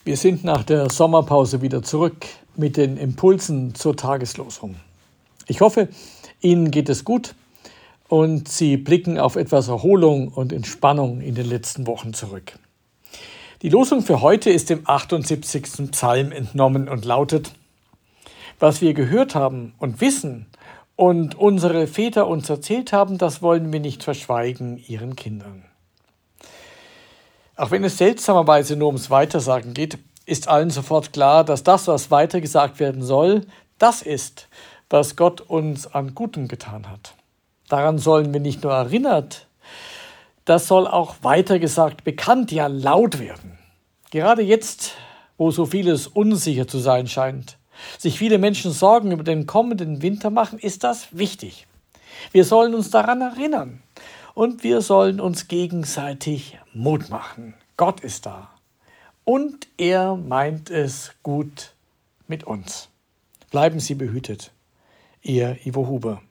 Wir sind nach der Sommerpause wieder zurück mit den Impulsen zur Tageslosung. Ich hoffe, Ihnen geht es gut und Sie blicken auf etwas Erholung und Entspannung in den letzten Wochen zurück. Die Losung für heute ist dem 78. Psalm entnommen und lautet: Was wir gehört haben und wissen und unsere Väter uns erzählt haben, das wollen wir nicht verschweigen ihren Kindern. Auch wenn es seltsamerweise nur ums Weitersagen geht, ist allen sofort klar, dass das, was weitergesagt werden soll, das ist, was Gott uns an Gutem getan hat. Daran sollen wir nicht nur erinnert, das soll auch weitergesagt, bekannt, ja laut werden. Gerade jetzt, wo so vieles unsicher zu sein scheint, sich viele Menschen Sorgen über den kommenden Winter machen, ist das wichtig. Wir sollen uns daran erinnern und wir sollen uns gegenseitig Mut machen. Gott ist da und er meint es gut mit uns. Bleiben Sie behütet. Ihr Ivo Huber.